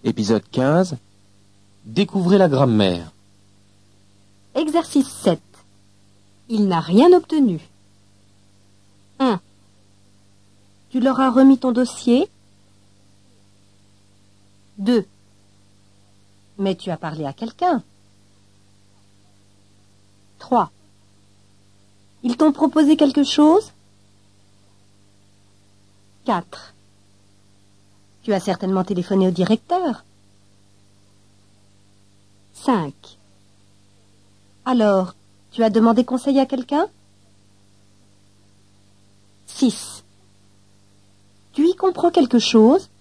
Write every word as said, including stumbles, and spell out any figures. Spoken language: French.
Épisode quinze. Découvrez la grammaire. Exercice sept. Il n'a rien obtenu. un. Tu leur as remis ton dossier. deux. Mais tu as parlé à quelqu'un. trois. Ils t'ont proposé quelque chose. quatre. Tu as certainement téléphoné au directeur. cinq. Alors, tu as demandé conseil à quelqu'un. six. Tu y comprends quelque chose?